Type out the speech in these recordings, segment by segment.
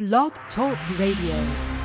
Blog Talk Radio.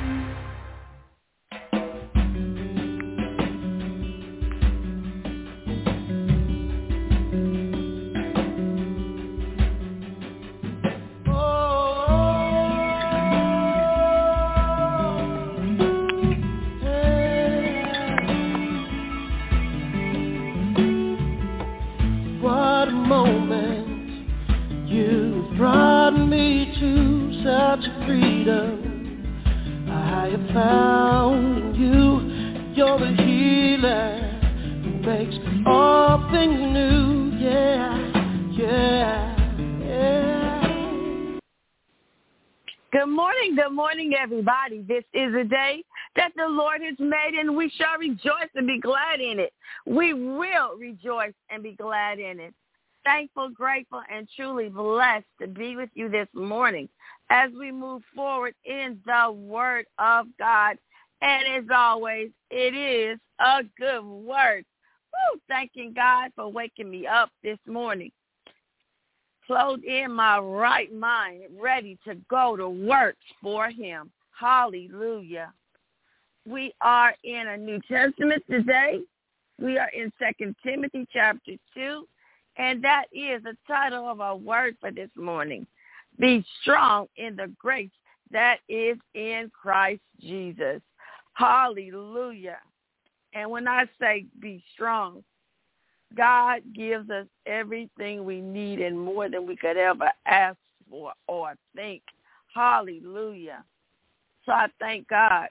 Good morning, everybody. This is a day that the Lord has made, and we shall rejoice and be glad in it. We will rejoice and be glad in it. Thankful, grateful, and truly blessed to be with you this morning as we move forward in the Word of God. And as always, it is a good word. Woo, thanking God for waking me up this morning, clothed in my right mind, ready to go to work for him. Hallelujah. We are in a New Testament today. We are in 2 Timothy chapter 2, and that is the title of our word for this morning. Be strong in the grace that is in Christ Jesus. Hallelujah. And when I say be strong, God gives us everything we need and more than we could ever ask for or think. Hallelujah. So I thank God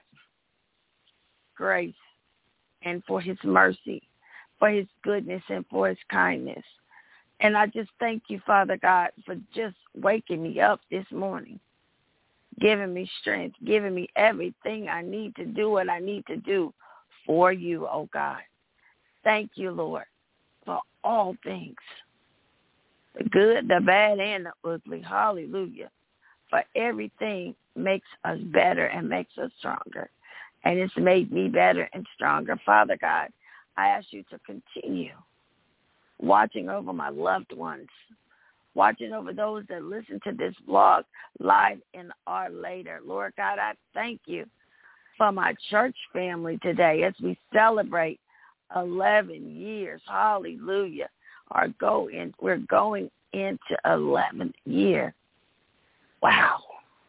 for grace and for his mercy, for his goodness and for his kindness. And I just thank you, Father God, for just waking me up this morning, giving me strength, giving me everything I need to do what I need to do for you, oh God. Thank you, Lord, for all things, the good, the bad, and the ugly. Hallelujah. For everything makes us better and makes us stronger. And it's made me better and stronger. Father God, I ask you to continue watching over my loved ones, watching over those that listen to this blog live and are later. Lord God, I thank you for my church family today as we celebrate 11 years. Hallelujah. We're going into 11th year. Wow.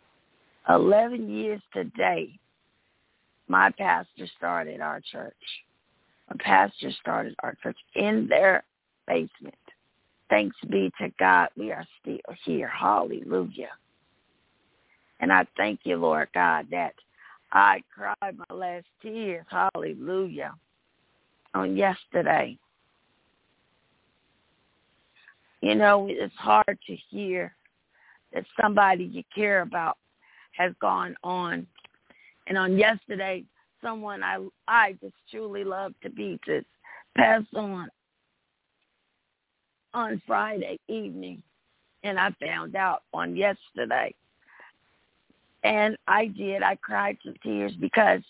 11 years today. My pastor started our church. My pastor started our church in their basement. Thanks be to God, we are still here. Hallelujah. And I thank you, Lord God, that I cried my last tears. Hallelujah. On yesterday. You know, it's hard to hear that somebody you care about has gone on. And on yesterday, someone I just truly love to pieces passed on Friday evening. And I found out on yesterday. And I cried some tears because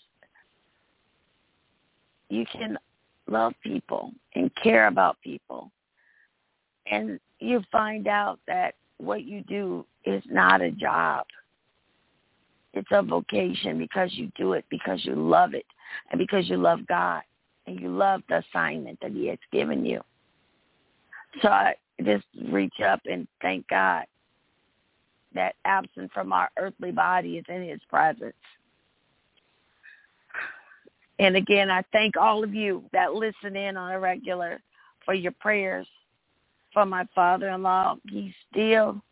you can love people and care about people, and you find out that what you do is not a job. It's a vocation because you do it because you love it and because you love God and you love the assignment that he has given you. So I just reach up and thank God that absent from our earthly body is in his presence. And again, I thank all of you that listen in on a regular for your prayers for my father-in-law. He's still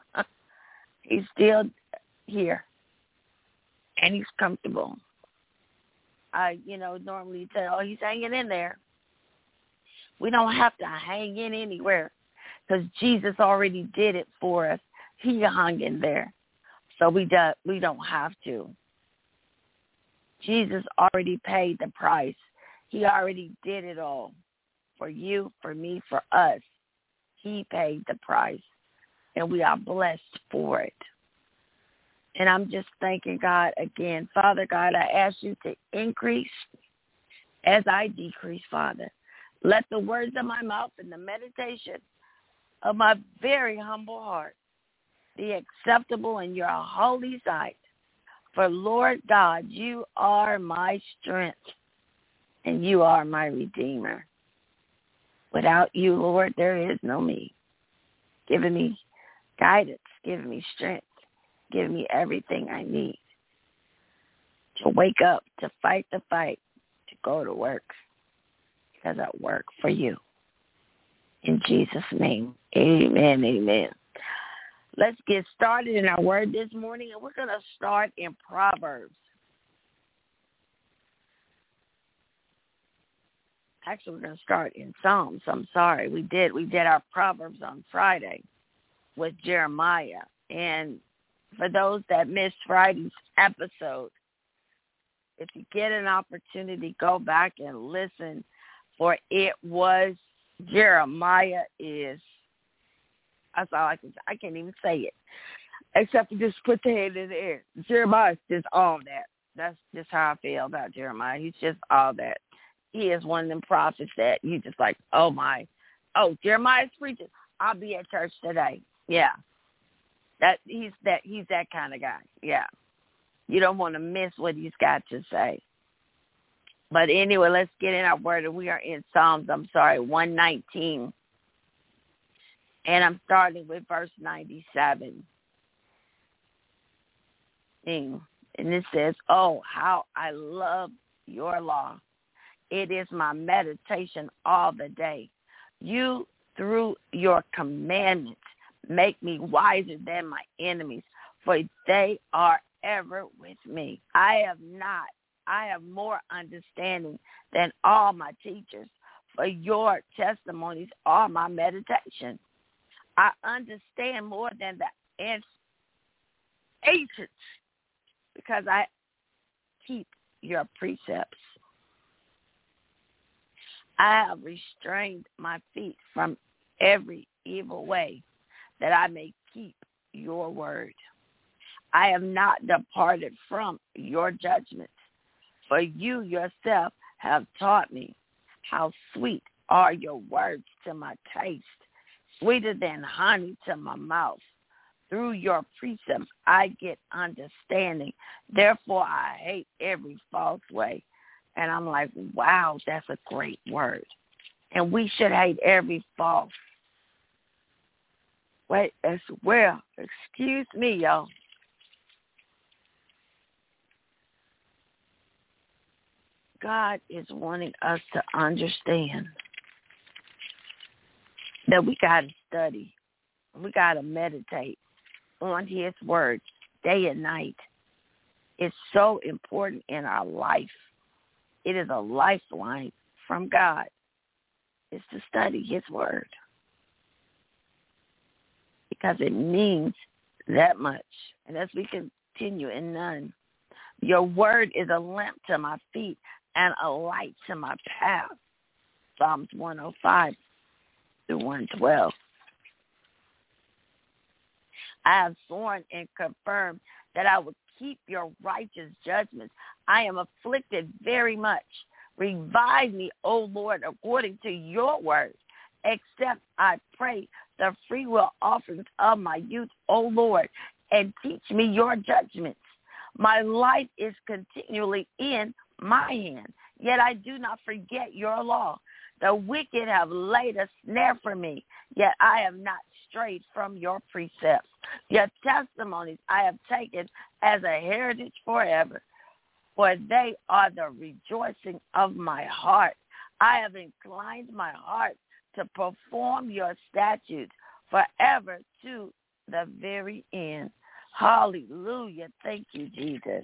here, and he's comfortable. I, normally say, oh, he's hanging in there. We don't have to hang in anywhere because Jesus already did it for us. He hung in there, so we don't have to. Jesus already paid the price. He already did it all for you, for me, for us. He paid the price, and we are blessed for it. And I'm just thanking God again. Father God, I ask you to increase as I decrease, Father. Let the words of my mouth and the meditation of my very humble heart be acceptable in your holy sight. For Lord God, you are my strength, and you are my Redeemer. Without you, Lord, there is no me. Giving me guidance, giving me strength, giving me everything I need to wake up, to fight the fight, to go to work, because I work for you. In Jesus' name, amen, amen. Let's get started in our word this morning, and we're going to start in Proverbs. Actually, we're going to start in Psalms. I'm sorry. We did our Proverbs on Friday with Jeremiah. And for those that missed Friday's episode, if you get an opportunity, go back and listen, for it was Jeremiah is, that's all I can say. I can't even say it, except for just put the hand in the air. Jeremiah is just all that. That's just how I feel about Jeremiah. He's just all that. He is one of them prophets that you just like, oh, my. Oh, Jeremiah's preaching. I'll be at church today. Yeah. He's that kind of guy. Yeah. You don't want to miss what he's got to say. But anyway, let's get in our word. We are in Psalms, 119. And I'm starting with verse 97. And it says, oh, how I love your law. It is my meditation all the day. You, through your commandments, make me wiser than my enemies, for they are ever with me. I have more understanding than all my teachers, for your testimonies are my meditation. I understand more than the ancients, because I keep your precepts. I have restrained my feet from every evil way, that I may keep your word. I have not departed from your judgments, for you yourself have taught me. How sweet are your words to my taste, sweeter than honey to my mouth. Through your precepts I get understanding. Therefore I hate every false way. And I'm like, wow, that's a great word. And we should hate every false way as well. Excuse me, y'all. God is wanting us to understand that we got to study. We got to meditate on his word day and night. It's so important in our life. It is a lifeline from God. It's to study his word, because it means that much. And as we continue in 9, your word is a lamp to my feet and a light to my path. Psalms 105 through 112. I have sworn and confirmed that I would keep your righteous judgments. I am afflicted very much. Revive me, O Lord, according to your word. Accept, I pray, the free will offerings of my youth, O Lord, and teach me your judgments. My life is continually in my hand, yet I do not forget your law. The wicked have laid a snare for me, yet I have not strayed from your precepts. Your testimonies I have taken as a heritage forever, for they are the rejoicing of my heart. I have inclined my heart to perform your statutes forever to the very end. Hallelujah. Thank you, Jesus.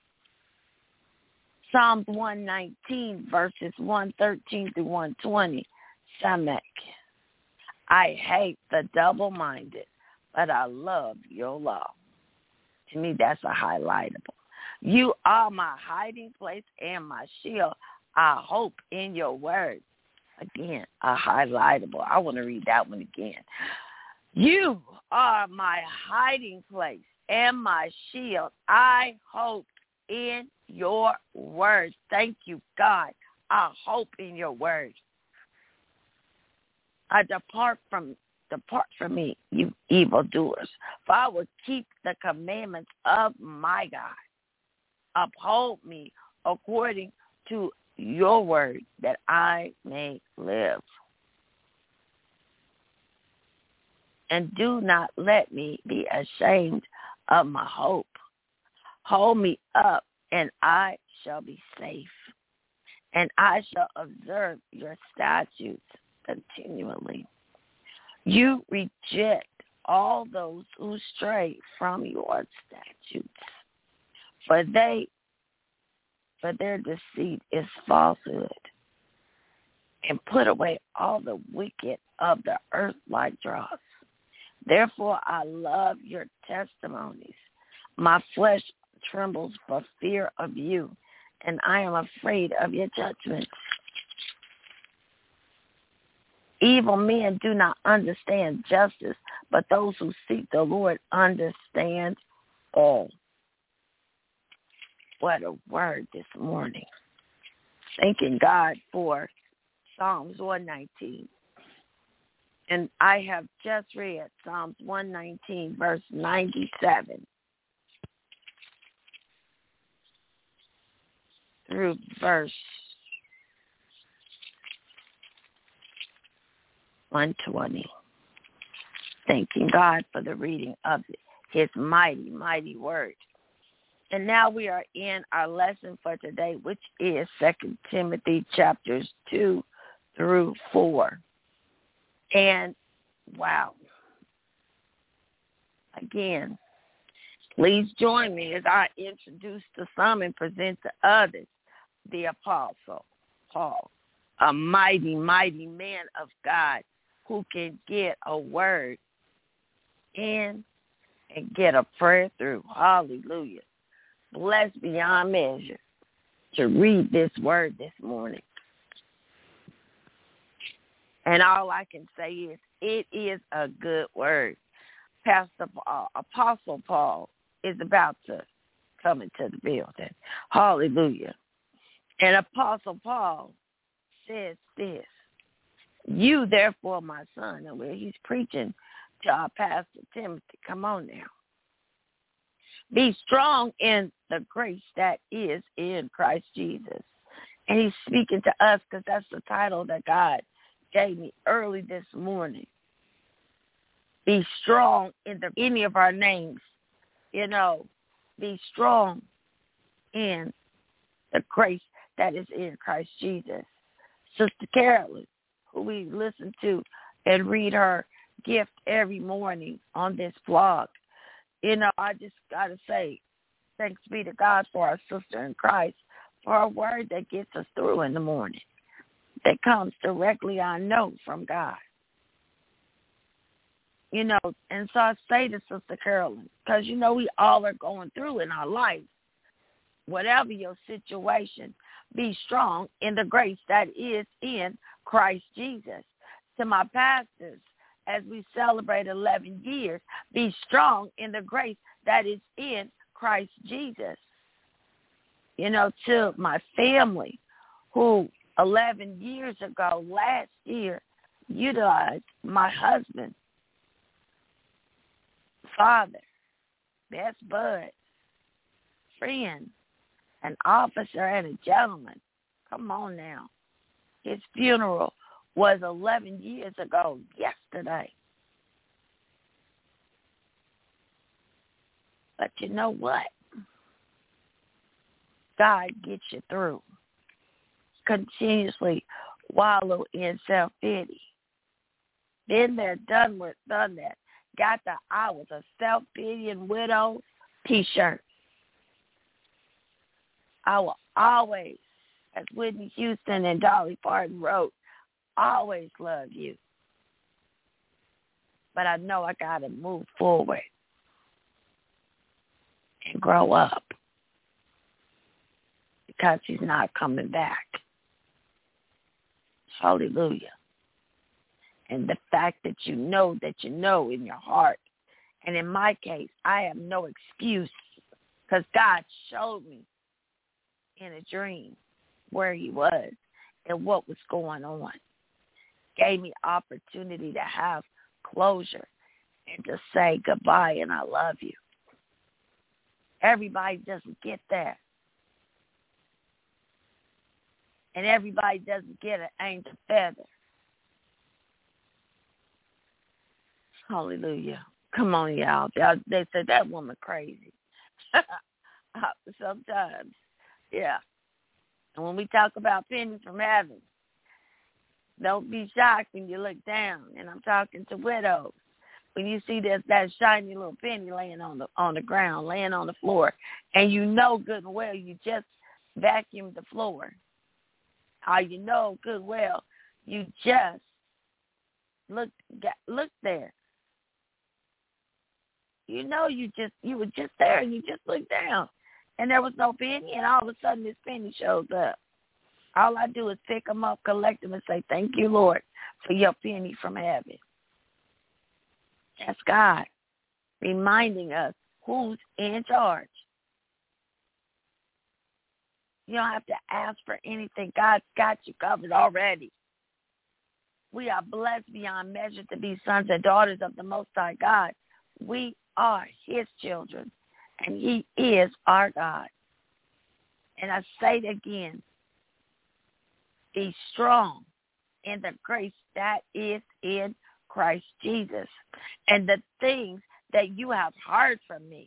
Psalms 119, verses 113 through 120. Samek. I hate the double-minded, but I love your law. To me, that's a highlightable. You are my hiding place and my shield. I hope in your word. Again, a highlightable. I want to read that one again. You are my hiding place and my shield. I hope in your word. Thank you, God. I hope in your word. I depart from depart from me, you evildoers. For I will keep the commandments of my God. Uphold me according to your word, that I may live. And do not let me be ashamed of my hope. Hold me up, and I shall be safe, and I shall observe your statutes continually. You reject all those who stray from your statutes, for their deceit is falsehood, and put away all the wicked of the earth like dross. Therefore I love your testimonies. My flesh trembles for fear of you, and I am afraid of your judgments. Evil men do not understand justice, but those who seek the Lord understand all. What a word this morning. Thanking God for Psalms 119. And I have just read Psalms 119, verse 97 through verse 120. Thanking God for the reading of his mighty, mighty word. And now we are in our lesson for today, which is 2 Timothy chapters 2 through 4. And wow. Again, please join me as I introduce to some and present to others the Apostle Paul, a mighty, mighty man of God who can get a word in and get a prayer through. Hallelujah. Blessed beyond measure to read this word this morning. And all I can say is it is a good word. Pastor Paul, Apostle Paul is about to come into the building. Hallelujah. And Apostle Paul says this: you, therefore, my son, and where he's preaching to our Pastor Timothy, come on now. Be strong in the grace that is in Christ Jesus. And he's speaking to us because that's the title that God gave me early this morning. Be strong in any of our names. Be strong in the grace that is in Christ Jesus. Sister Carolyn, who we listen to and read her gift every morning on this blog. I just got to say, thanks be to God for our sister in Christ, for a word that gets us through in the morning, that comes directly, I know, from God. And so I say to Sister Carolyn, because, we all are going through in our life. Whatever your situation, be strong in the grace that is in Christ Jesus. To my pastors, as we celebrate 11 years, be strong in the grace that is in Christ Jesus. To my family, who 11 years ago, last year, utilized my husband, father, best bud, friend, an officer, and a gentleman. Come on now. His funeral was 11 years ago yesterday. But you know what? God gets you through. Continuously wallow in self-pity. Been there, done that. Got the I was a self-pitying widow t-shirt. I will always, as Whitney Houston and Dolly Parton wrote, always love you. But I know I got to move forward and grow up because he's not coming back. Hallelujah. And the fact that you know in your heart. And in my case, I have no excuse because God showed me in a dream where he was and what was going on. Gave me opportunity to have closure and to say goodbye and I love you. Everybody doesn't get that. And everybody doesn't get an angel feather. Hallelujah. Come on, y'all. They said that woman crazy. Sometimes. Yeah. And when we talk about pennies from heaven, don't be shocked when you look down. And I'm talking to widows. When you see that shiny little penny laying on the ground, laying on the floor, and you know good and well you just vacuumed the floor. Or you know good and well you just look there. You know you were just there and you just looked down. And there was no penny, and all of a sudden this penny shows up. All I do is pick them up, collect them, and say, thank you, Lord, for your penny from heaven. That's God reminding us who's in charge. You don't have to ask for anything. God's got you covered already. We are blessed beyond measure to be sons and daughters of the Most High God. We are his children, and he is our God. And I say it again, be strong in the grace that is in Christ Jesus. And the things that you have heard from me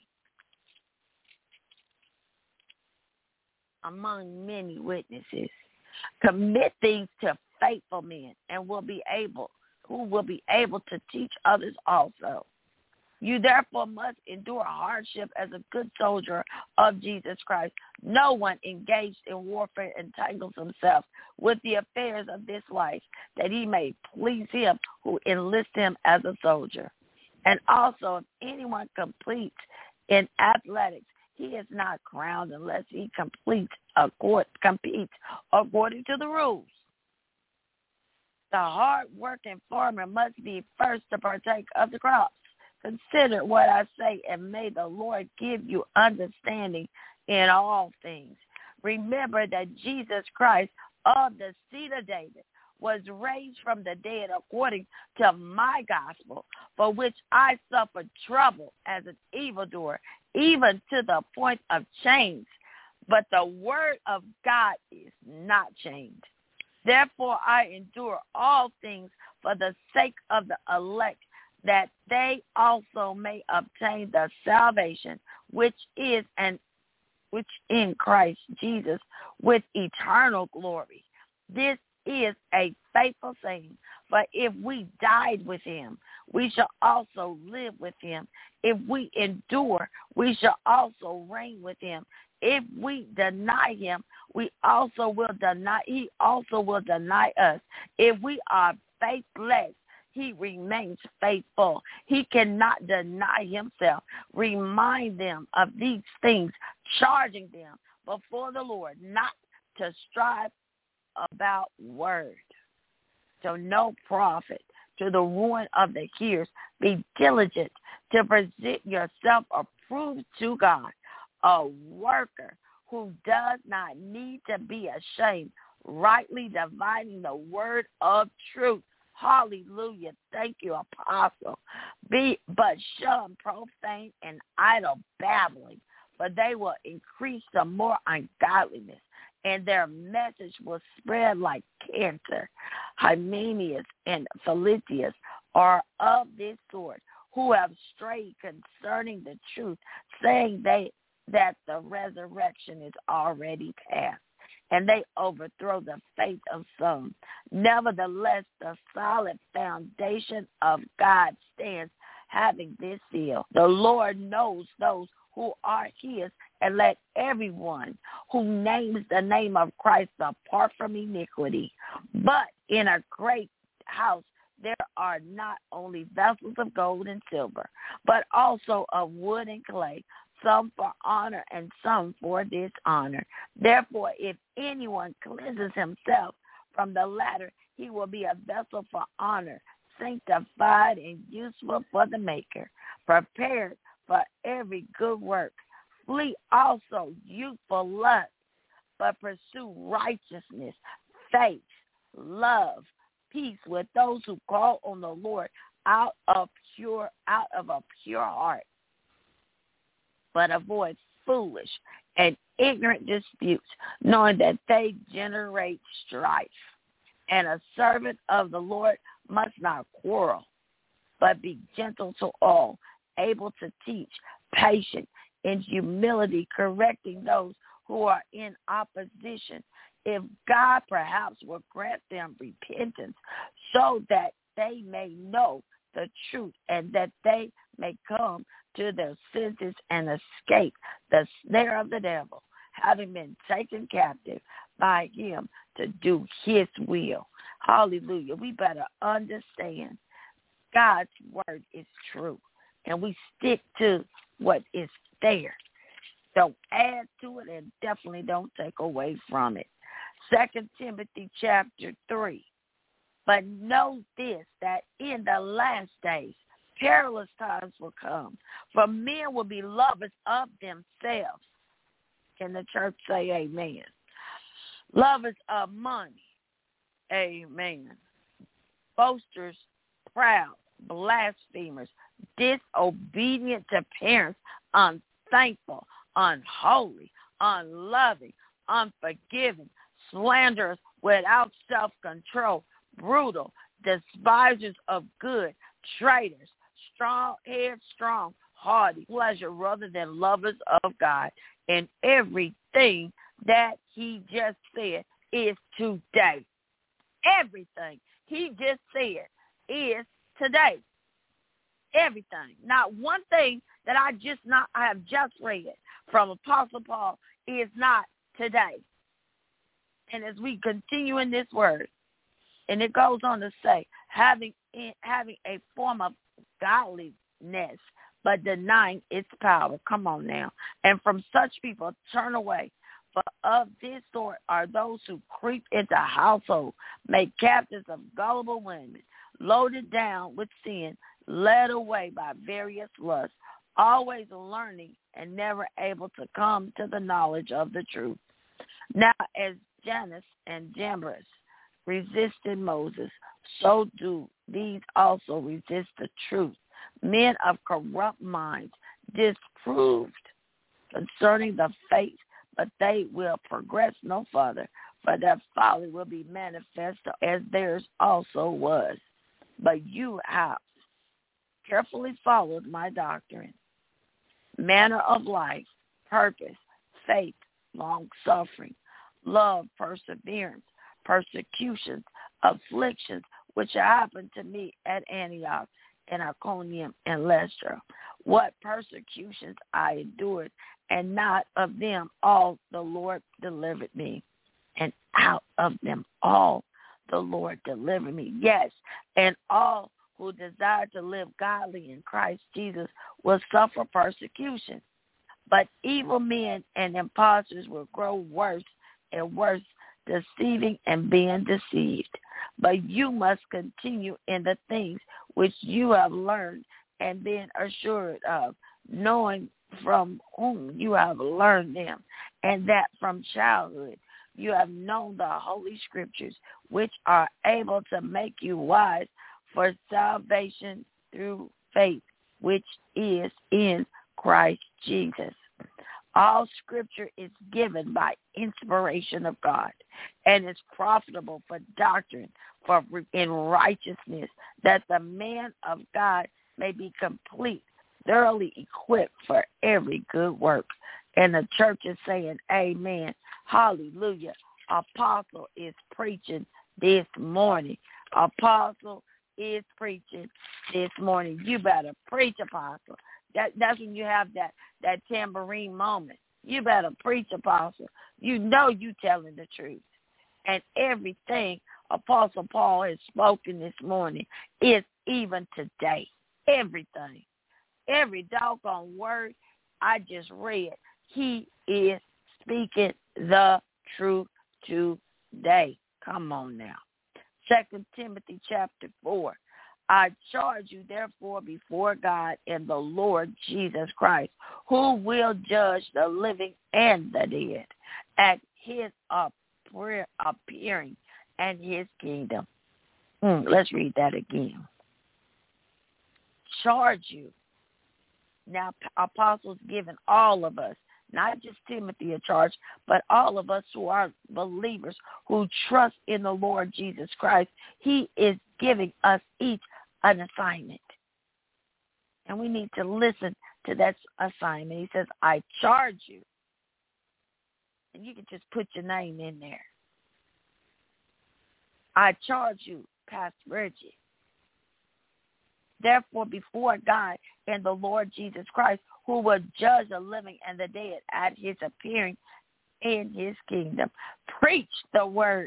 among many witnesses, commit things to faithful men and who will be able to teach others also. You therefore must endure hardship as a good soldier of Jesus Christ. No one engaged in warfare entangles himself with the affairs of this life, that he may please him who enlists him as a soldier. And also, if anyone competes in athletics, he is not crowned unless he competes according to the rules. The hard-working farmer must be first to partake of the crops. Consider what I say, and may the Lord give you understanding in all things. Remember that Jesus Christ of the seed of David was raised from the dead according to my gospel, for which I suffered trouble as an evildoer, even to the point of chains. But the word of God is not chained. Therefore I endure all things for the sake of the elect, that they also may obtain the salvation which in Christ Jesus with eternal glory. This is a faithful saying, for if we died with him, we shall also live with him. If we endure, we shall also reign with him. If we deny him, he also will deny us. If we are faithless, he remains faithful. He cannot deny himself. Remind them of these things, charging them before the Lord not to strive about word, to no profit, to the ruin of the hearers. Be diligent to present yourself approved to God, a worker who does not need to be ashamed, rightly dividing the word of truth. Hallelujah. Thank you, Apostle. But shun profane and idle babbling, for they will increase the more ungodliness, and their message will spread like cancer. Hymenaeus and Philetus are of this sort, who have strayed concerning the truth, saying that the resurrection is already past, and they overthrow the faith of some. Nevertheless, the solid foundation of God stands, having this seal: the Lord knows those who are his, and let everyone who names the name of Christ depart from iniquity. But in a great house there are not only vessels of gold and silver, but also of wood and clay, some for honor and some for dishonor. Therefore, if anyone cleanses himself from the latter, he will be a vessel for honor, sanctified and useful for the maker, prepared for every good work. Flee also youthful lust, but pursue righteousness, faith, love, peace with those who call on the Lord out of a pure heart, but avoid foolish and ignorant disputes, knowing that they generate strife. And a servant of the Lord must not quarrel, but be gentle to all, able to teach, patient, in humility, correcting those who are in opposition. If God perhaps will grant them repentance, so that they may know the truth and that they may come to their senses and escape the snare of the devil, having been taken captive by him to do his will. Hallelujah. We better understand God's word is true, and we stick to what is there. Don't add to it, and definitely don't take away from it. 2 Timothy chapter 3. But know this, that in the last days perilous times will come, for men will be lovers of themselves. Can the church say amen? Lovers of money. Amen. Boasters, proud, blasphemers, disobedient to parents, unthankful, unholy, unloving, unforgiving, slanderers, without self-control, brutal, despisers of good, traitors, strong, headstrong, hardy, pleasure rather than lovers of God. And everything that he just said is today. Everything he just said is today. Everything. Not one thing that I have just read from Apostle Paul is not today. And as we continue in this word, and it goes on to say, having a form of godliness, but denying its power. Come on now. And from such people turn away. For of this sort are those who creep into households, make captives of gullible women, loaded down with sin, led away by various lusts, always learning and never able to come to the knowledge of the truth. Now, as Jannes and Jambres resisted Moses, so do these also resist the truth. Men of corrupt minds, disproved concerning the faith, but they will progress no further, for their folly will be manifest as theirs also was. But you have carefully followed my doctrine, manner of life, purpose, faith, long-suffering, love, perseverance, persecutions, afflictions, which happened to me at Antioch and Iconium and Lystra. What persecutions I endured, and not of them all the Lord delivered me. And out of them all the Lord delivered me. Yes, and all who desire to live godly in Christ Jesus will suffer persecution. But evil men and impostors will grow worse and worse, deceiving and being deceived. But you must continue in the things which you have learned and been assured of, knowing from whom you have learned them, and that from childhood you have known the Holy Scriptures, which are able to make you wise for salvation through faith, which is in Christ Jesus. All Scripture is given by inspiration of God and is profitable for doctrine, for in righteousness, that the man of God may be complete, thoroughly equipped for every good work. And the church is saying amen. Hallelujah. Apostle is preaching this morning. Apostle is preaching this morning. You better preach, Apostle. That's when you have that tambourine moment. You better preach, Apostle. You know you telling the truth. And everything Apostle Paul has spoken this morning is even today. Everything. Every doggone word I just read, he is speaking the truth today. Come on now. 2 Timothy chapter 4. I charge you, therefore, before God and the Lord Jesus Christ, who will judge the living and the dead at his appearing and his kingdom. Let's read that again. charge you. Now, apostles given all of us, not just Timothy, a charge, but all of us who are believers, who trust in the Lord Jesus Christ. He is giving us each an assignment. And we need to listen to that assignment. He says, I charge you. And you can just put your name in there. I charge you, Pastor Reggie. Therefore, before God and the Lord Jesus Christ, who will judge the living and the dead at his appearing in his kingdom, preach the word.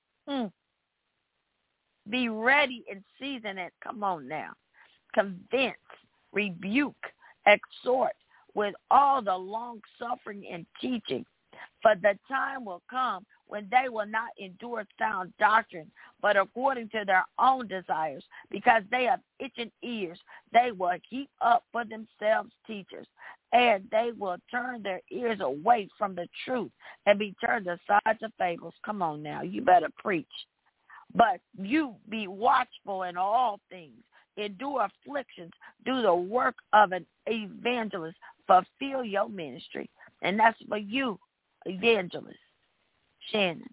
Be ready in season and come on now. Convince, rebuke, exhort with all the long suffering and teaching. For the time will come when they will not endure sound doctrine, but according to their own desires, because they have itching ears, they will heap up for themselves teachers, and they will turn their ears away from the truth and be turned aside to fables. Come on now, you better preach. But you be watchful in all things, endure afflictions, do the work of an evangelist, fulfill your ministry. And that's for you, evangelist Shannon.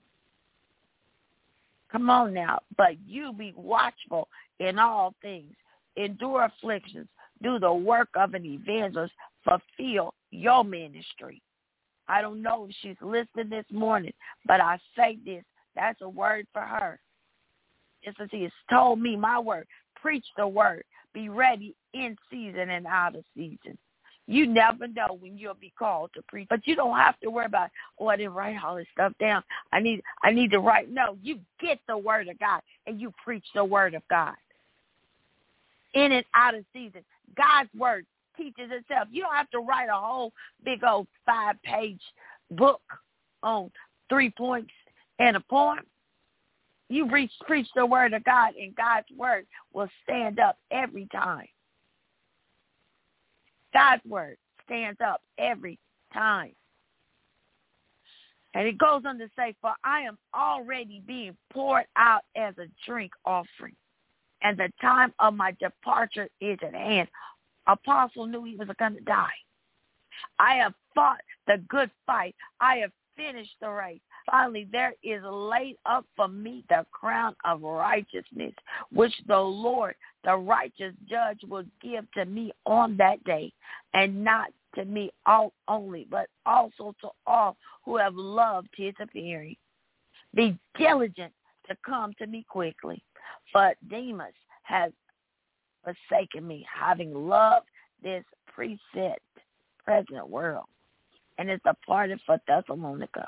Come on now. But you be watchful in all things, endure afflictions, do the work of an evangelist, fulfill your ministry. I don't know if she's listening this morning, but I say this. That's a word for her. Just as he has told me my word, preach the word. Be ready in season and out of season. You never know when you'll be called to preach. But you don't have to worry about, I didn't write all this stuff down. I need to write. No, you get the word of God and you preach the word of God. In and out of season. God's word teaches itself. You don't have to write a whole big old 5-page book on 3 points and a poem. You preach the word of God, and God's word will stand up every time. God's word stands up every time. And it goes on to say, for I am already being poured out as a drink offering, and the time of my departure is at hand. Apostle knew he was going to die. I have fought the good fight. I have finished the race. Finally, there is laid up for me the crown of righteousness, which the Lord, the righteous judge, will give to me on that day, and not to me only, but also to all who have loved his appearing. Be diligent to come to me quickly, for Demas has forsaken me, having loved this present world, and is departed for Thessalonica.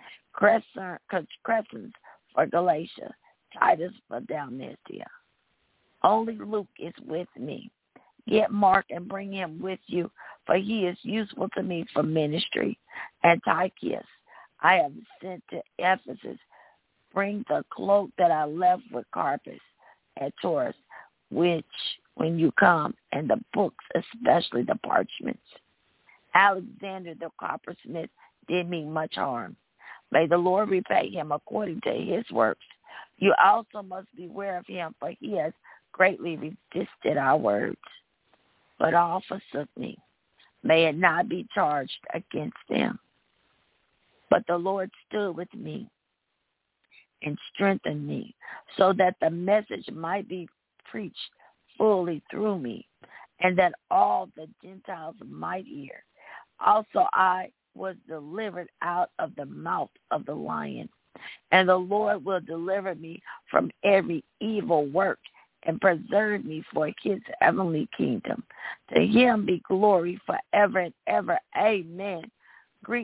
Crescens for Galatia, Titus for Dalmatia. Only Luke is with me. Get Mark and bring him with you, for he is useful to me for ministry. And Tychicus I have sent to Ephesus. Bring the cloak that I left with Carpus at Taurus, which when you come, and the books, especially the parchments. Alexander the coppersmith did me much harm. May the Lord repay him according to his works. You also must beware of him, for he has greatly resisted our words. But all forsook me. May it not be charged against them. But the Lord stood with me and strengthened me, so that the message might be preached fully through me, and that all the Gentiles might hear. Also I was delivered out of the mouth of the lion, and the Lord will deliver me from every evil work and preserve me for his heavenly kingdom. To him be glory forever and ever. Amen. Greet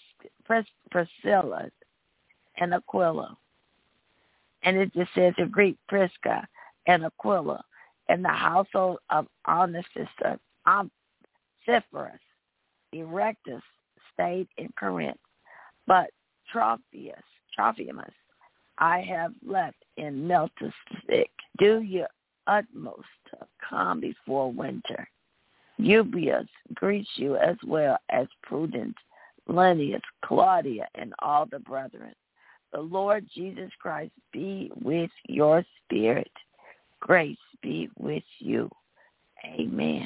Priscilla and Aquila. And it just says to greet Prisca and Aquila and the household of Onesiphorus. Erectus stayed in Corinth, but Trophimus I have left in Melchizedek. Do your utmost to come before winter. Eubius greets you, as well as Prudence, Linnaeus, Claudia, and all the brethren. The Lord Jesus Christ be with your spirit. Grace be with you. Amen.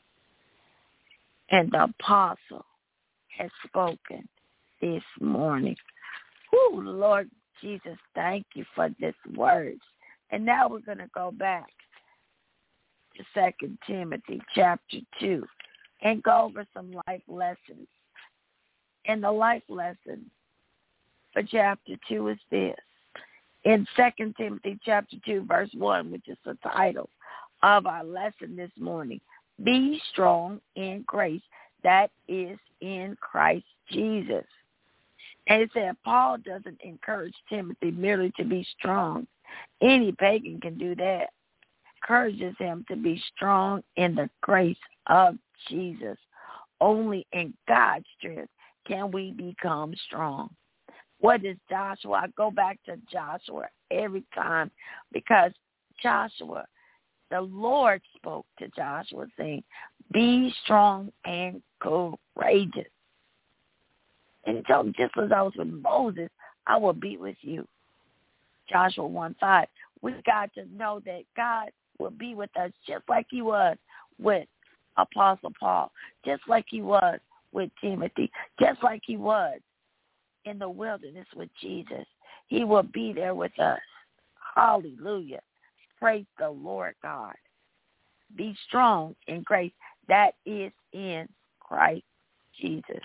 And the apostle has spoken this morning. Ooh, Lord Jesus, thank you for this word. And now we're going to go back to 2 Timothy chapter 2 and go over some life lessons. And the life lesson for chapter 2 is this. In 2 Timothy chapter 2, verse 1, which is the title of our lesson this morning, be strong in grace that is in Christ Jesus. And it said Paul doesn't encourage Timothy merely to be strong. Any pagan can do that. Encourages him to be strong in the grace of Jesus. Only in God's strength can we become strong. What is Joshua? I go back to Joshua every time because Joshua, the Lord spoke to Joshua saying, be strong and courageous. And he told him, just as I was with Moses, I will be with you. Joshua 1:5. We got to know that God will be with us just like he was with Apostle Paul, just like he was with Timothy, just like he was in the wilderness with Jesus. He will be there with us. Hallelujah. Praise the Lord God. Be strong in grace that is in Christ Jesus.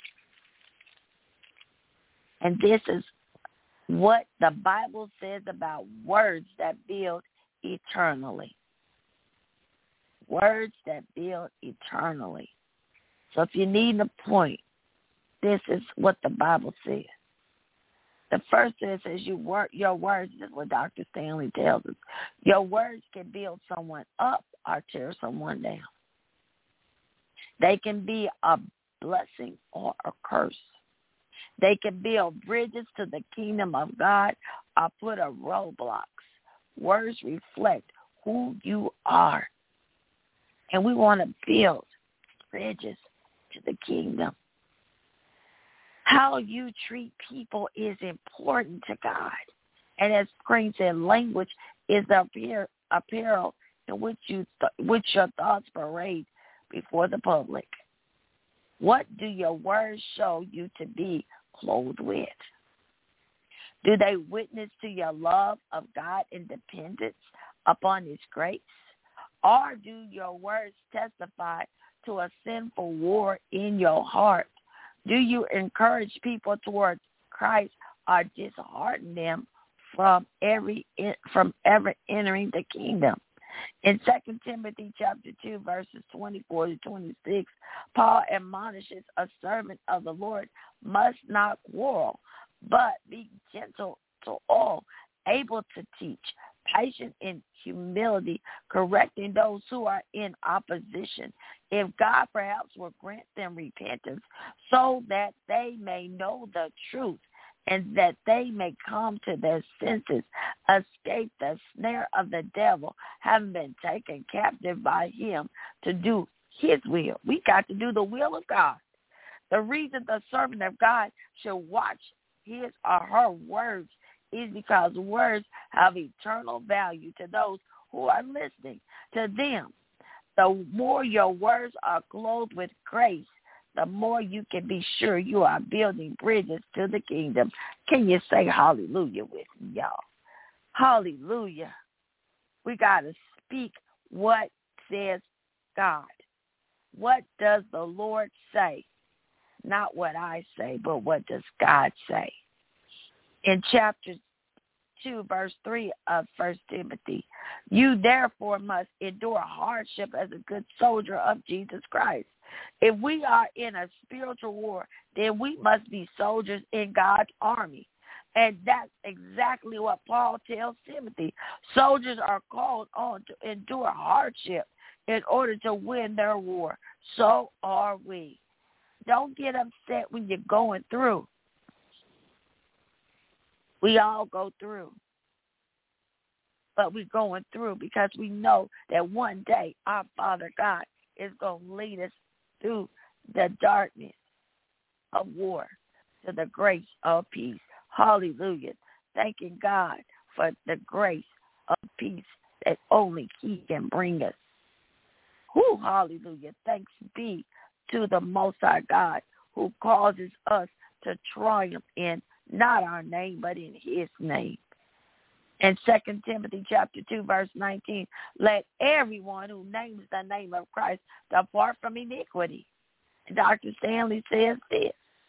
And this is what the Bible says about words that build eternally. Words that build eternally. So if you need a point, this is what the Bible says. The first is your words, is what Dr. Stanley tells us. Your words can build someone up or tear someone down. They can be a blessing or a curse. They can build bridges to the kingdom of God or put up roadblocks. Words reflect who you are. And we want to build bridges to the kingdom. How you treat people is important to God. And as Crane said, language is the apparel in which your thoughts parade before the public. What do your words show you to be clothed with? Do they witness to your love of God and dependence upon his grace? Or do your words testify to a sinful war in your heart? Do you encourage people towards Christ or dishearten them from ever entering the kingdom? In 2 Timothy chapter 2, verses 24 to 26, Paul admonishes a servant of the Lord must not quarrel, but be gentle to all, able to teach, patient in humility, correcting those who are in opposition. If God perhaps will grant them repentance so that they may know the truth and that they may come to their senses, escape the snare of the devil, having been taken captive by him to do his will. We got to do the will of God. The reason the servant of God should watch his or her words is because words have eternal value to those who are listening to them. The more your words are clothed with grace, the more you can be sure you are building bridges to the kingdom. Can you say hallelujah with me, y'all? Hallelujah. We got to speak what says God. What does the Lord say? Not what I say, but what does God say? In chapter 2, verse 3 of 1 Timothy, you therefore must endure hardship as a good soldier of Jesus Christ. If we are in a spiritual war, then we must be soldiers in God's army. And that's exactly what Paul tells Timothy. Soldiers are called on to endure hardship in order to win their war. So are we. Don't get upset when you're going through. We all go through. But we're going through because we know that one day our Father God is going to lead us through the darkness of war to the grace of peace. Hallelujah. Thanking God for the grace of peace that only he can bring us. Who, hallelujah, thanks be to the Most High God who causes us to triumph in not our name, but in his name. In 2 Timothy chapter 2, verse 19, let everyone who names the name of Christ depart from iniquity. And Dr. Stanley says this: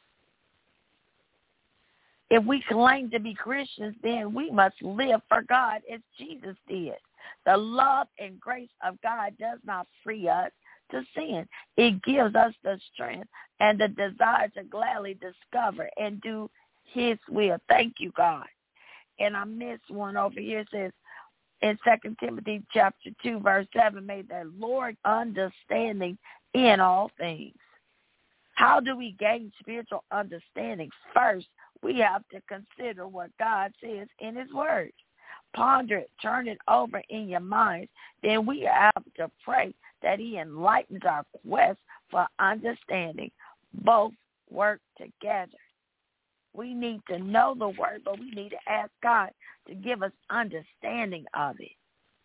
if we claim to be Christians, then we must live for God as Jesus did. The love and grace of God does not free us to sin. It gives us the strength and the desire to gladly discover and do his will. Thank you, God. And I missed one over here. It says in 2 Timothy chapter 2, verse 7, may the Lord understanding in all things. How do we gain spiritual understanding? First, we have to consider what God says in his word. Ponder it, turn it over in your mind. Then we have to pray that he enlightens our quest for understanding. Both work together. We need to know the word, but we need to ask God to give us understanding of it.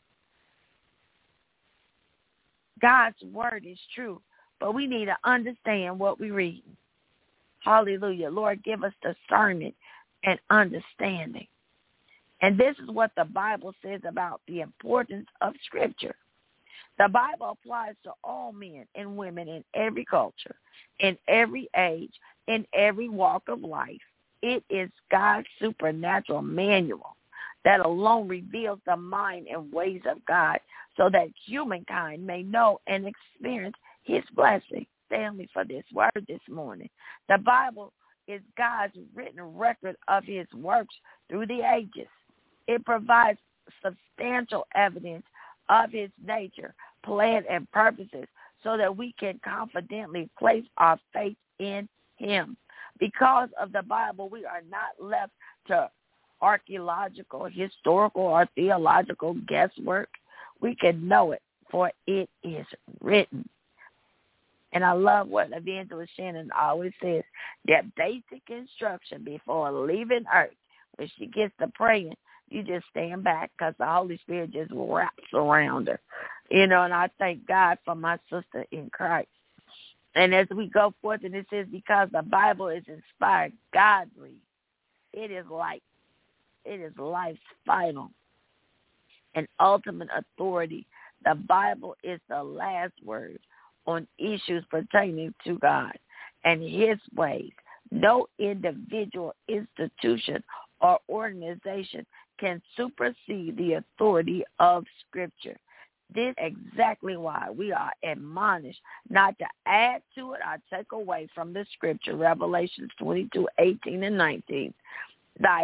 God's word is true, but we need to understand what we read. Hallelujah. Lord, give us discernment and understanding. And this is what the Bible says about the importance of Scripture. The Bible applies to all men and women in every culture, in every age, in every walk of life. It is God's supernatural manual that alone reveals the mind and ways of God so that humankind may know and experience his blessing. Stand me for this word this morning. The Bible is God's written record of his works through the ages. It provides substantial evidence of his nature, plan, and purposes so that we can confidently place our faith in him. Because of the Bible, we are not left to archaeological, historical, or theological guesswork. We can know it, for it is written. And I love what Evangelist Shannon always says, that basic instruction before leaving earth. When she gets to praying, you just stand back because the Holy Spirit just wraps around her. And I thank God for my sister in Christ. And as we go forth, and it says, because the Bible is inspired, God-breathed, it is life. It is life's final and ultimate authority. The Bible is the last word on issues pertaining to God and his ways. No individual, institution, or organization can supersede the authority of Scripture. This is exactly why we are admonished not to add to it or take away from the Scripture. Revelations 22:18 and 19. Thy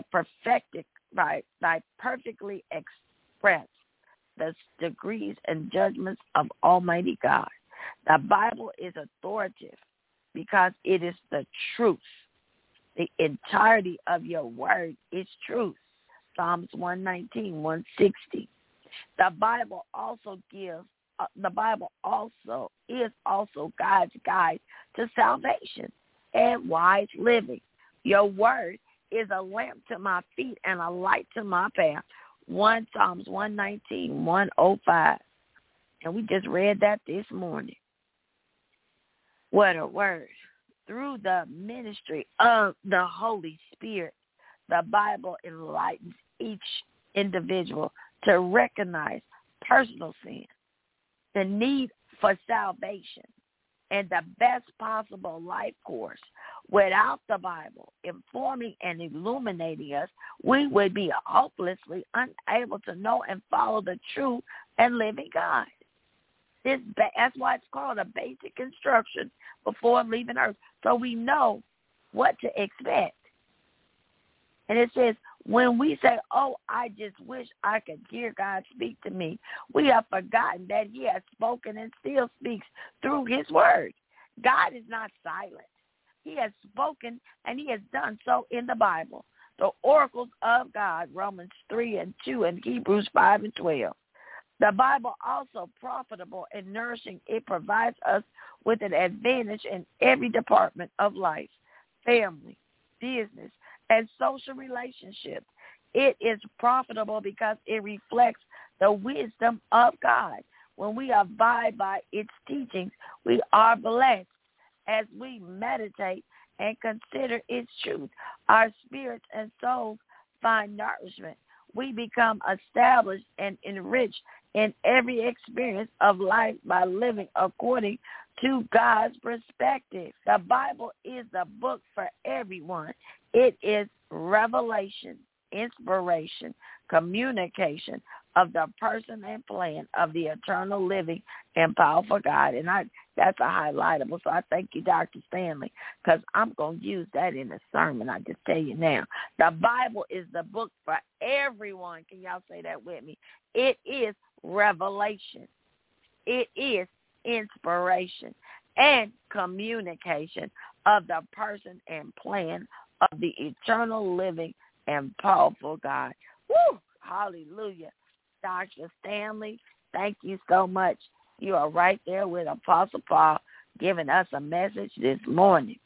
perfectly express the degrees and judgments of Almighty God. The Bible is authoritative because it is the truth. The entirety of your word is truth. Psalms 119, 160. The Bible is also God's guide to salvation and wise living. Your word is a lamp to my feet and a light to my path. Psalms 119, 105. And we just read that this morning. What a word. Through the ministry of the Holy Spirit, the Bible enlightens each individual to recognize personal sin, the need for salvation, and the best possible life course. Without the Bible informing and illuminating us, we would be hopelessly unable to know and follow the true and living God. That's why it's called a basic instruction before leaving earth, so we know what to expect. And it says, when we say, oh, I just wish I could hear God speak to me, we have forgotten that he has spoken and still speaks through his word. God is not silent. He has spoken, and he has done so in the Bible. The oracles of God, Romans 3 and 2, and Hebrews 5 and 12. The Bible also profitable and nourishing. It provides us with an advantage in every department of life, family, business, and social relationships. It is profitable because it reflects the wisdom of God. when we abide by its teachings, we are blessed. As we meditate and consider its truth, our spirits and souls find nourishment. We become established and enriched in every experience of life by living according to God's perspective. The Bible is a book for everyone. It is revelation, inspiration, communication of the person and plan of the eternal, living, and powerful God. And that's a highlightable. So I thank you, Dr. Stanley, because I'm going to use that in the sermon. I just tell you now. The Bible is the book for everyone. Can y'all say that with me? It is revelation. It is inspiration and communication of the person and plan of the eternal, living, and powerful God. Woo! Hallelujah. Dr. Stanley, thank you so much. You are right there with Apostle Paul giving us a message this morning.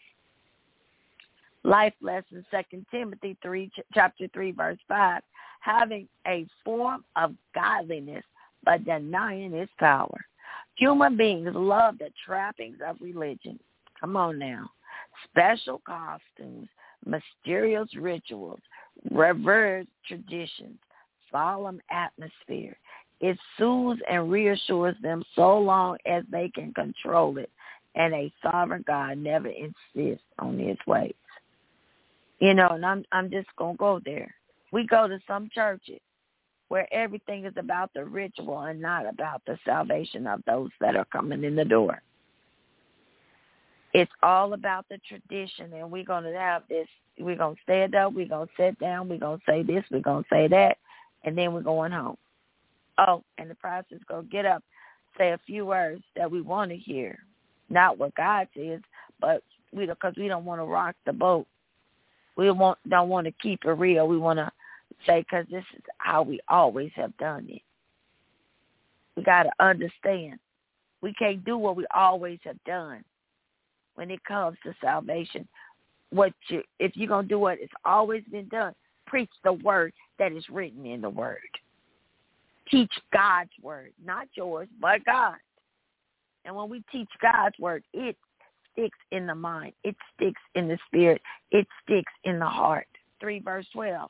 Life lesson, 2 Timothy 3, chapter 3, verse 5, having a form of godliness but denying its power. Human beings love the trappings of religion. Come on now. Special costumes, mysterious rituals, revered traditions, solemn atmosphere. It soothes and reassures them so long as they can control it, and a sovereign God never insists on his ways. You know, and I'm just going to go there. We go to some churches where everything is about the ritual and not about the salvation of those that are coming in the door. It's all about the tradition, and we're going to have this. We're going to stand up, we're going to sit down, we're going to say this, we're going to say that, and then we're going home. Oh, and the pastor's going to get up, say a few words that we want to hear. Not what God says, but because we don't want to rock the boat. We don't want to keep it real. We want to say, because this is how we always have done it. We got to understand. We can't do what we always have done when it comes to salvation. If you're going to do what it's always been done, preach the word that is written in the word. Teach God's word, not yours, but God. And when we teach God's word, it sticks in the mind. It sticks in the spirit. It sticks in the heart. 3 verse 12.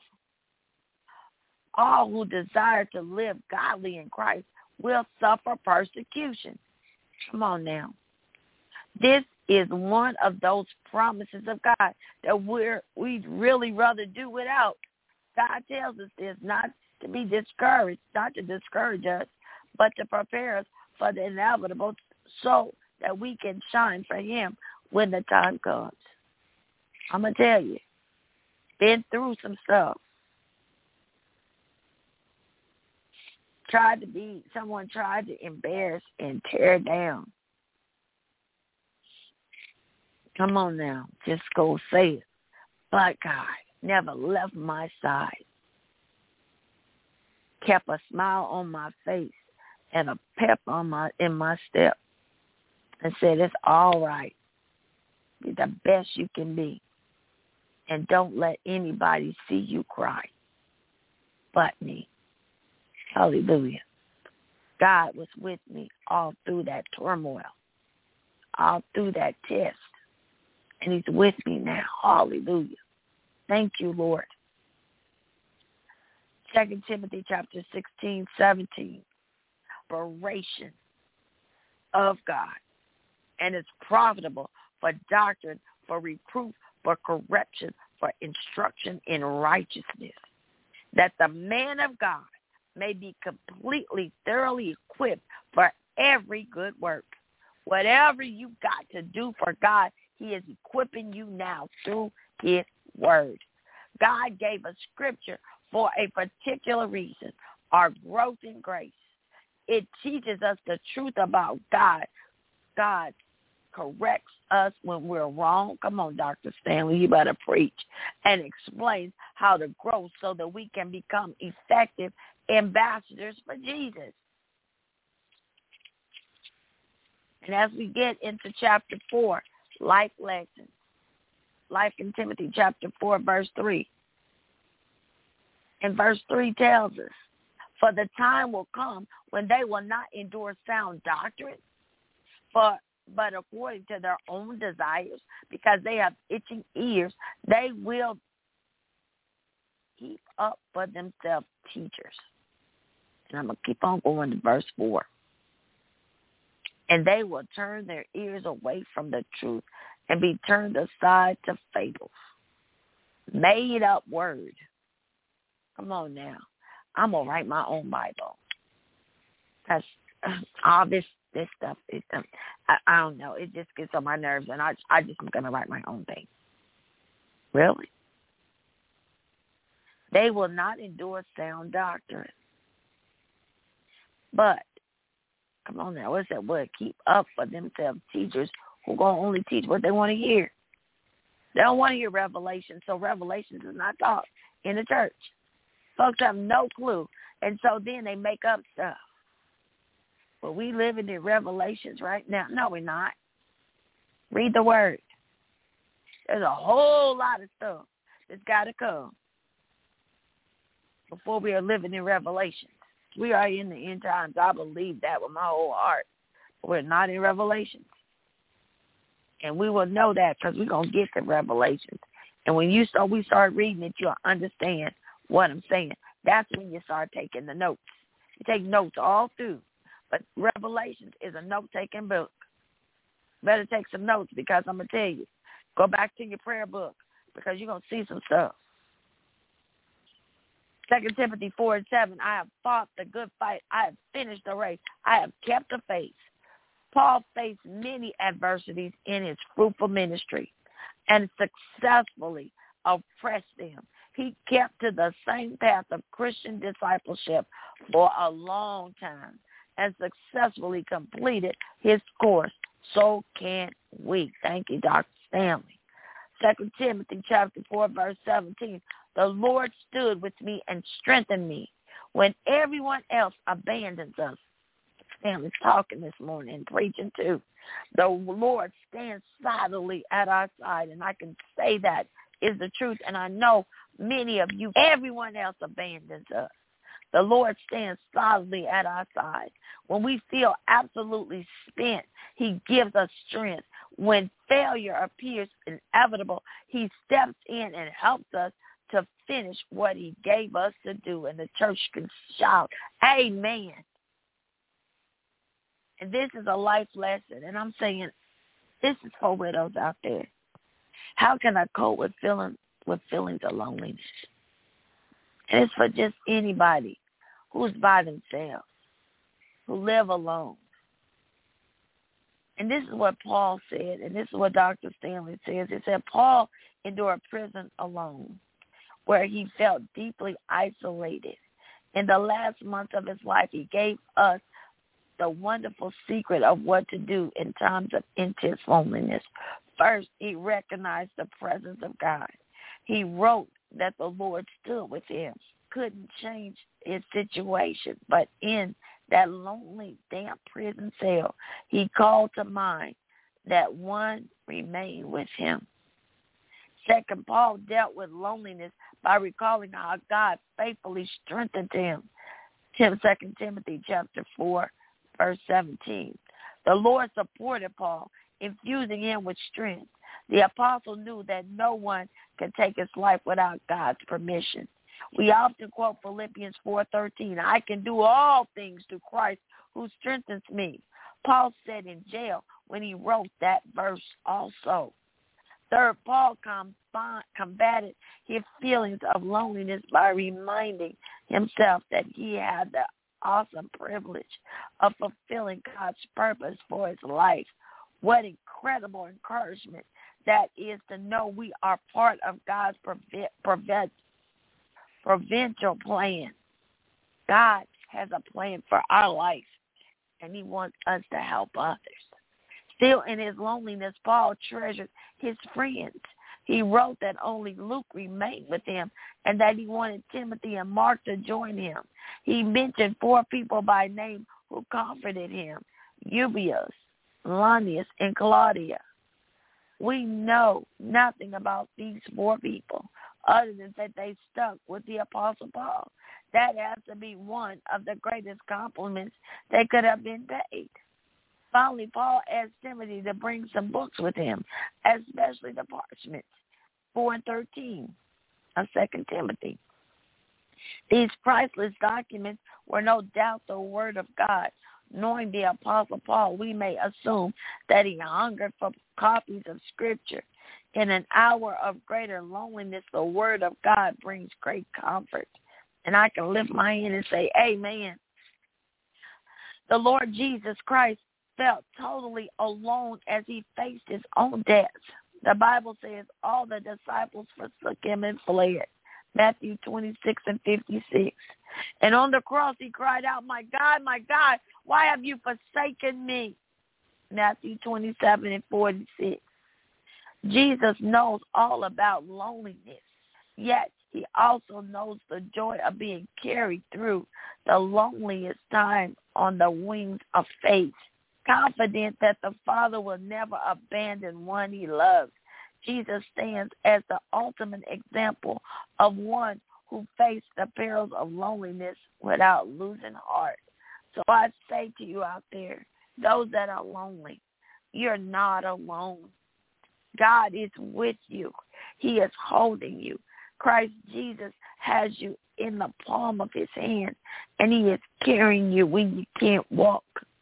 All who desire to live godly in Christ will suffer persecution. Come on now. This is one of those promises of God that we'd really rather do without. God tells us this, not to be discouraged, not to discourage us, but to prepare us for the inevitable so that we can shine for him when the time comes. I'm going to tell you, been through some stuff. Someone tried to embarrass and tear down. Come on now, just go say it. But God never left my side. Kept a smile on my face and a pep in my step. And said, it's all right. Be the best you can be. And don't let anybody see you cry but me. Hallelujah. God was with me all through that turmoil, all through that test. And he's with me now. Hallelujah. Thank you, Lord. 2 Timothy chapter 16, 17. Inspiration of God. And it's profitable for doctrine, for reproof, for correction, for instruction in righteousness, that the man of God may be completely, thoroughly equipped for every good work. Whatever you got to do for God, he is equipping you now through his word. God gave us scripture for a particular reason, our growth in grace. It teaches us the truth about God. God corrects us when we're wrong. Come on, Dr. Stanley, you better preach. And explains how to grow so that we can become effective ambassadors for Jesus. And as we get into chapter 4, life lessons, life in Timothy chapter 4, verse 3. And verse 3 tells us, For the time will come when they will not endure sound doctrine, but according to their own desires, because they have itching ears, they will heap up for themselves teachers. And I'm going to keep on going to verse 4. And they will turn their ears away from the truth and be turned aside to fables. Made up word. Come on now. I'm going to write my own Bible. That's all this stuff. I don't know. It just gets on my nerves, and I just am going to write my own thing. Really? They will not endure sound doctrine. But, come on now, what's that word? Keep up for themselves teachers who are going to only teach what they want to hear. They don't want to hear revelation, so revelation is not taught in the church. Folks have no clue, and so then they make up stuff. But we living in revelations right now. No, we're not. Read the word. There's a whole lot of stuff that's got to come before we are living in revelations. We are in the end times. I believe that with my whole heart. But we're not in revelations. And we will know that because we're going to get to revelations. And when we start reading it, you'll understand what I'm saying. That's when you start taking the notes. You take notes all through. But Revelations is a note-taking book. Better take some notes because I'm going to tell you. Go back to your prayer book because you're going to see some stuff. 2 Timothy 4:7, I have fought the good fight. I have finished the race. I have kept the faith. Paul faced many adversities in his fruitful ministry and successfully oppressed them. He kept to the same path of Christian discipleship for a long time and successfully completed his course. So can we. Thank you, Dr. Stanley. 2 Timothy chapter 4, verse 17. The Lord stood with me and strengthened me when everyone else abandons us. Stanley's talking this morning, preaching too. The Lord stands solidly at our side, and I can say that is the truth. And I know many of you, everyone else abandons us. The Lord stands solidly at our side. When we feel absolutely spent, he gives us strength. When failure appears inevitable, he steps in and helps us to finish what he gave us to do. And the church can shout, amen. And this is a life lesson. And I'm saying, this is for widows out there. How can I cope with feelings of loneliness? And it's for just anybody who's by themselves, who live alone. And this is what Paul said, and this is what Dr. Stanley says. He said, Paul endured prison alone, where he felt deeply isolated. In the last months of his life, he gave us the wonderful secret of what to do in times of intense loneliness. First, he recognized the presence of God. He wrote that the Lord stood with him. Couldn't change his situation, but in that lonely, damp prison cell, he called to mind that one remained with him. Second, Paul dealt with loneliness by recalling how God faithfully strengthened him. 2 Timothy chapter 4, verse 17. The Lord supported Paul, infusing him with strength. The apostle knew that no one could take his life without God's permission. We often quote Philippians 4:13, I can do all things through Christ who strengthens me. Paul said in jail when he wrote that verse also. Third, Paul combated his feelings of loneliness by reminding himself that he had the awesome privilege of fulfilling God's purpose for his life. What incredible encouragement that is to know we are part of God's providential plan. God has a plan for our life, and he wants us to help others. Still in his loneliness, Paul treasured his friends. He wrote that only Luke remained with him and that he wanted Timothy and Mark to join him. He mentioned 4 people by name who comforted him, Eubius, Lonius, and Claudia. We know nothing about these 4 people other than that they stuck with the Apostle Paul. That has to be one of the greatest compliments that could have been paid. Finally, Paul asked Timothy to bring some books with him, especially the parchments, 4 and 13 of 2 Timothy. These priceless documents were no doubt the Word of God. Knowing the Apostle Paul, we may assume that he hungered for copies of Scripture. In an hour of greater loneliness, the Word of God brings great comfort. And I can lift my hand and say, amen. The Lord Jesus Christ felt totally alone as he faced his own death. The Bible says all the disciples forsook him and fled. Matthew 26 and 56. And on the cross he cried out, my God, why have you forsaken me? Matthew 27 and 46. Jesus knows all about loneliness, yet he also knows the joy of being carried through the loneliest time on the wings of faith, confident that the Father will never abandon one he loves. Jesus stands as the ultimate example of one who faced the perils of loneliness without losing heart. So I say to you out there, those that are lonely, you're not alone. God is with you. He is holding you. Christ Jesus has you in the palm of his hand, and he is carrying you when you can't walk.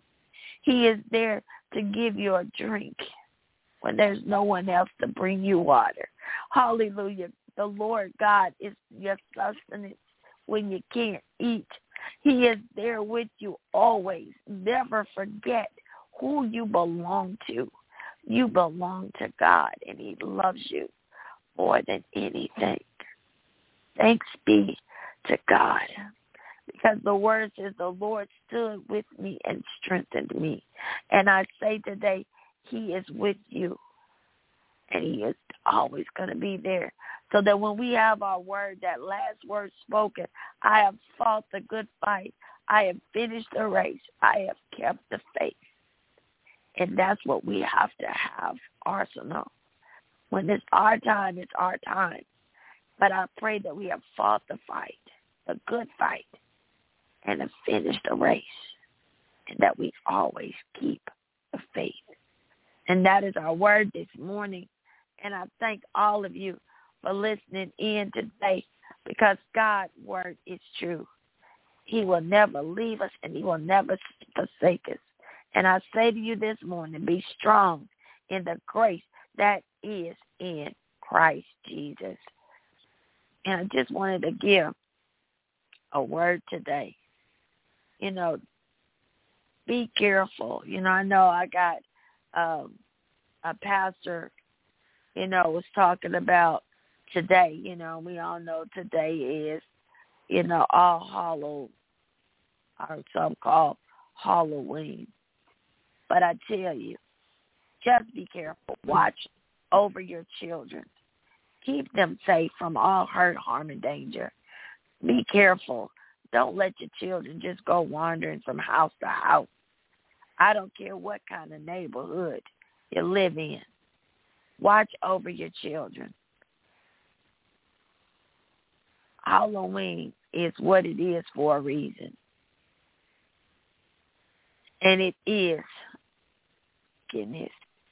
He is there to give you a drink when there's no one else to bring you water. Hallelujah. The Lord God is your sustenance when you can't eat. He is there with you always. Never forget who you belong to. You belong to God, and he loves you more than anything. Thanks be to God, because the word says the Lord stood with me and strengthened me. And I say today, he is with you, and he is always going to be there. So that when we have our word, that last word spoken, I have fought the good fight. I have finished the race. I have kept the faith. And that's what we have to have, Arsenal. When it's our time, it's our time. But I pray that we have fought the fight, the good fight, and have finished the race, and that we always keep the faith. And that is our word this morning. And I thank all of you for listening in today, because God's word is true. He will never leave us, and he will never forsake us. And I say to you this morning, be strong in the grace that is in Christ Jesus. And I just wanted to give a word today. Be careful. I know I got a pastor, was talking about today. We all know today is, All Hallow, or some call Halloween. But I tell you, just be careful. Watch over your children. Keep them safe from all hurt, harm, and danger. Be careful. Don't let your children just go wandering from house to house. I don't care what kind of neighborhood you live in. Watch over your children. Halloween is what it is for a reason. And it is, goodness,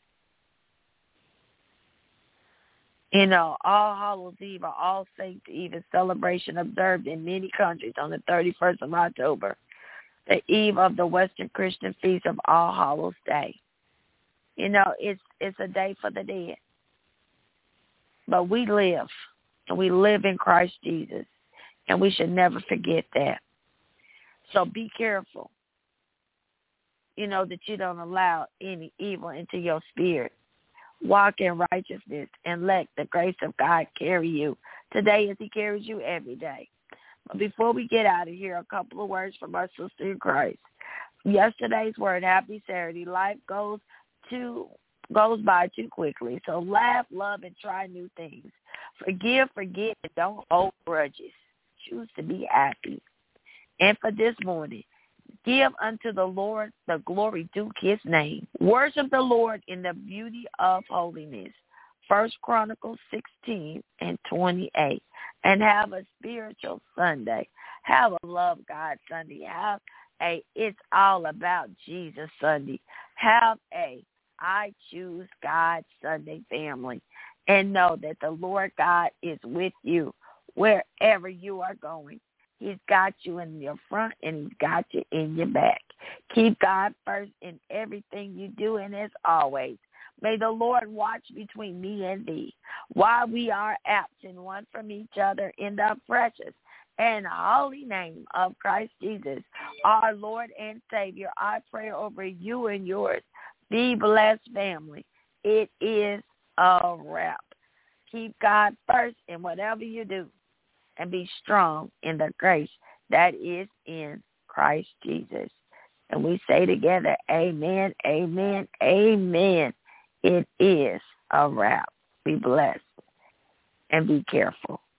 All Hallows Eve or All Saints Eve is celebration observed in many countries on the 31st of October, the eve of the Western Christian feast of All Hallows Day. It's a day for the dead. But we live, and we live in Christ Jesus, and we should never forget that. So be careful, that you don't allow any evil into your spirit. Walk in righteousness and let the grace of God carry you today as he carries you every day. But before we get out of here, a couple of words from our sister in Christ. Yesterday's word, happy Saturday. Life goes by too quickly. So laugh, love, and try new things. Forgive, forget, and don't hold grudges. Choose to be happy. And for this morning, give unto the Lord the glory due his name. Worship the Lord in the beauty of holiness. First Chronicles 16 and 28. And have a spiritual Sunday. Have a Love God Sunday. Have a It's All About Jesus Sunday. Have a I Choose God Sunday, family. And know that the Lord God is with you wherever you are going. He's got you in your front and he's got you in your back. Keep God first in everything you do, and as always, may the Lord watch between me and thee while we are absent one from each other in the precious and holy name of Christ Jesus, our Lord and Savior. I pray over you and yours. Be blessed, family. It is a wrap. Keep God first in whatever you do, and be strong in the grace that is in Christ Jesus. And we say together, amen, amen, amen. It is a wrap. Be blessed and be careful.